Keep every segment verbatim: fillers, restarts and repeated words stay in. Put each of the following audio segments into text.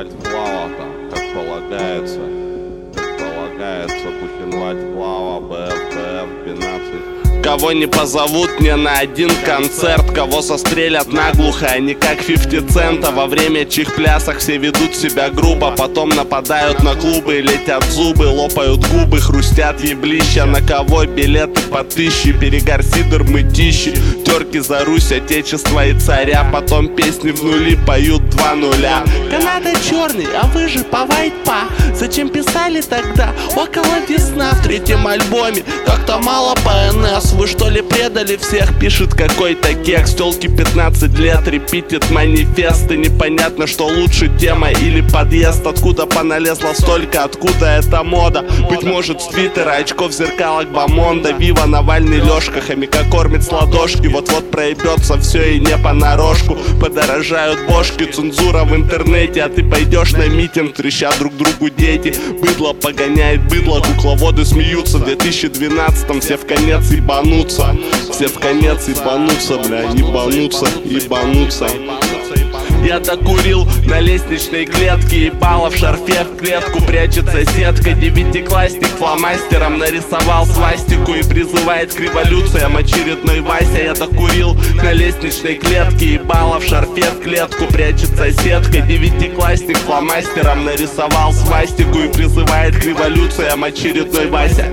Бухенвальд Клава, там, как полагается, как полагается, Бухенвальд Клава, БФ, БФ, двенадцать. Кого не позовут мне на один концерт, кого застрелят наглухо, а не как пятьдесят цента. Во время чьих плясок все ведут себя грубо, потом нападают на клубы, летят зубы, лопают губы, хрустят еблища. На кого билеты по тысяче, перегар, сидор, мытищи, терки за Русь, отечество и царя. Потом песни в нули поют два нуля. Канада черный, а вы же по вайт-па. Зачем писали тогда около весна в третьем альбоме? Как-то мало по эн эс. Вы что ли предали всех, пишет какой-то кекс. Тёлки пятнадцать лет репитит манифесты. Непонятно, что лучше, тема или подъезд. Откуда поналезла столько, откуда эта мода? Быть может, с твиттера, очков, зеркалок, бомонда. Вива, Навальный, Лёшка, хомяка кормит с ладошки. Вот-вот проебется все и не понарошку. Подорожают бошки, цензура в интернете. А ты пойдешь на митинг, трещат друг другу дети. Быдло погоняет быдло, кукловоды смеются. В две тысячи двенадцатом все в конец ебанутся. Все в конец ебанутся, бля, ебанутся, ебанутся. Я докурил на лестничной клетке, ебало в шарфе в клетку прячется сетка. Девятиклассник фломастером нарисовал свастику и призывает к революциям очередной Вася. Я докурил на лестничной клетке, ебало в шарфе в клетку прячется сетка. Девятиклассник фломастером нарисовал свастику и призывает к революциям очередной Вася.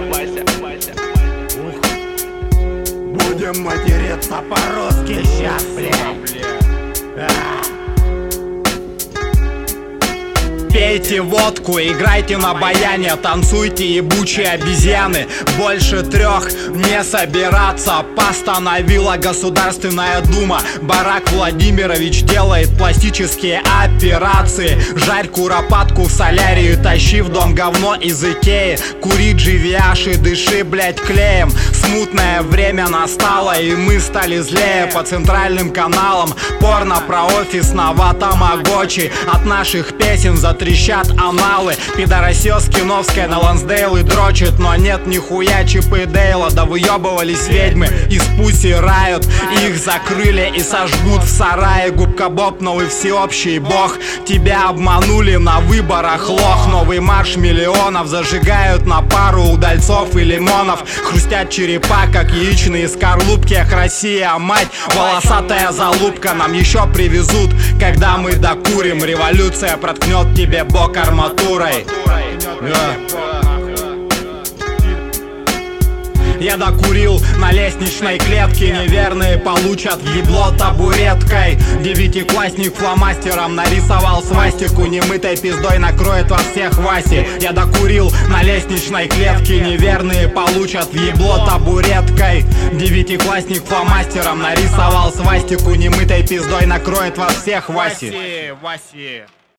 Будем материться по-русски сейчас, блядь. Пейте водку, играйте на баяне, танцуйте, ебучие обезьяны. Больше трех не собираться, постановила Государственная Дума. Барак Владимирович делает пластические операции. Жарь куропатку в солярию, тащи в дом говно из Икеи. Кури дживиаш и дыши, блять, клеем. Смутное время настало, и мы стали злее. По центральным каналам порно про офисного тамагочи. От наших песен затрещат аналы. Пидоросёс киновская на Лансдейл и дрочит. Но нет нихуя Чип и Дейла. Да выебывались ведьмы из Пусси Райот. Их закрыли и сожгут в сарае. Губка Боб, новый всеобщий бог. Тебя обманули на выборах, лох. Новый марш миллионов зажигают на пару удальцов и лимонов. Хрустят черепа, как яичные скорлупки. Ах, Россия, мать, волосатая залупка. Нам еще привезут, когда мы докурим. Революция проткнет тебе бок арматурой. Я докурил на лестничной клетке, неверные получат в ебло табуреткой. Девятиклассник фломастером нарисовал свастику, немытой пиздой накроет вас всех Васи. Я докурил на лестничной клетке, неверные получат в ебло табуреткой. Девятиклассник фломастером нарисовал свастику, немытой пиздой накроет вас всех Васи. Васи.